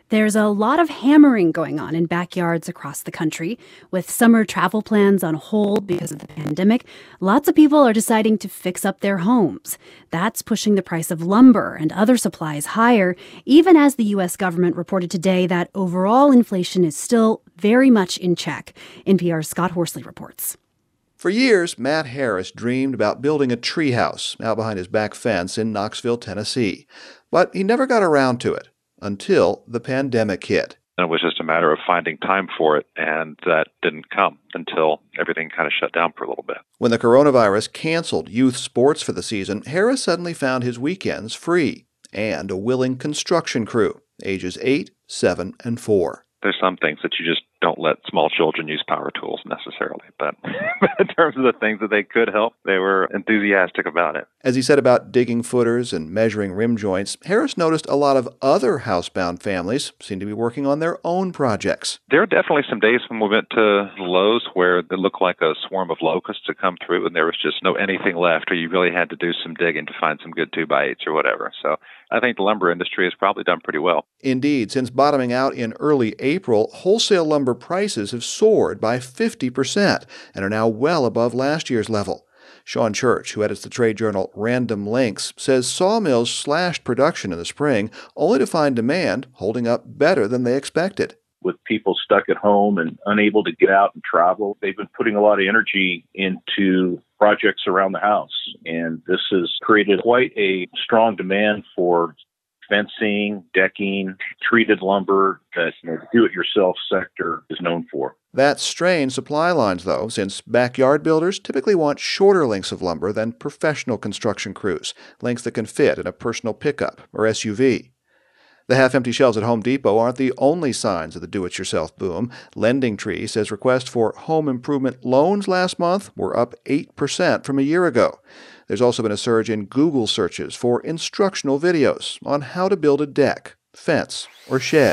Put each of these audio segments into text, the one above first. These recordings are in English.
There's a lot of hammering going on in backyards across the country. With summer travel plans on hold because of the pandemic, lots of people are deciding to fix up their homes. That's pushing the price of lumber and other supplies higher, even as the U.S. government reported today that overall inflation is still very much in check. NPR's Scott Horsley reports. For years, Matt Harris dreamed about building a treehouse out behind his back fence in Knoxville, Tennessee. But he never got around to it until the pandemic hit. And it was just a matter of finding time for it, and that didn't come until everything kind of shut down for a little bit. When the coronavirus canceled youth sports for the season, Harris suddenly found his weekends free and a willing construction crew, ages 8, 7, and 4. There's some things that you just don't let small children use power tools necessarily. But in terms of the things that they could help, they were enthusiastic about it. As he said about digging footers and measuring rim joints, Harris noticed a lot of other housebound families seemed to be working on their own projects. There are definitely some days when we went to Lowe's where it looked like a swarm of locusts to come through and there was just no anything left, or you really had to do some digging to find some good 2x8s or whatever. So I think the lumber industry has probably done pretty well. Indeed, since bottoming out in early April, wholesale lumber prices have soared by 50% and are now well above last year's level. Sean Church, who edits the trade journal Random Lengths, says sawmills slashed production in the spring, only to find demand holding up better than they expected. With people stuck at home and unable to get out and travel, they've been putting a lot of energy into projects around the house. And this has created quite a strong demand for fencing, decking, treated lumber that the do-it-yourself sector is known for. That strained supply lines, though, since backyard builders typically want shorter lengths of lumber than professional construction crews, lengths that can fit in a personal pickup or SUV. The half-empty shelves at Home Depot aren't the only signs of the do-it-yourself boom. LendingTree says requests for home improvement loans last month were up 8% from a year ago. There's also been a surge in Google searches for instructional videos on how to build a deck, fence, or shed.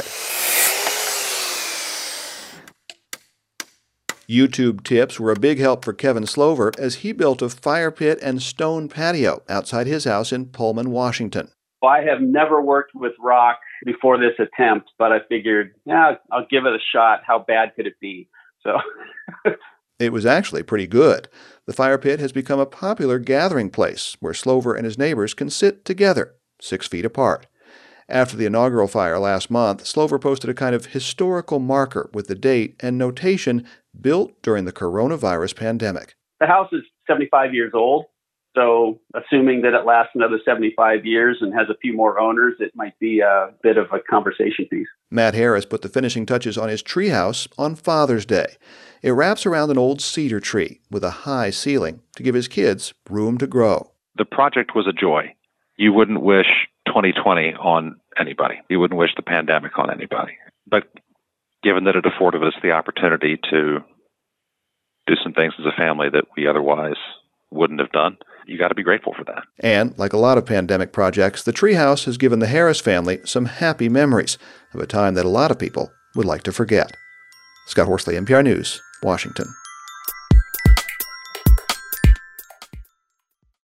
YouTube tips were a big help for Kevin Slover as he built a fire pit and stone patio outside his house in Pullman, Washington. I have never worked with rock before this attempt, but I figured, I'll give it a shot. How bad could it be? So it was actually pretty good. The fire pit has become a popular gathering place where Slover and his neighbors can sit together, 6 feet apart. After the inaugural fire last month, Slover posted a kind of historical marker with the date and notation built during the coronavirus pandemic. The house is 75 years old. So assuming that it lasts another 75 years and has a few more owners, it might be a bit of a conversation piece. Matt Harris put the finishing touches on his treehouse on Father's Day. It wraps around an old cedar tree with a high ceiling to give his kids room to grow. The project was a joy. You wouldn't wish 2020 on anybody. You wouldn't wish the pandemic on anybody. But given that it afforded us the opportunity to do some things as a family that we otherwise wouldn't have done, you got to be grateful for that. And, like a lot of pandemic projects, the treehouse has given the Harris family some happy memories of a time that a lot of people would like to forget. Scott Horsley, NPR News, Washington.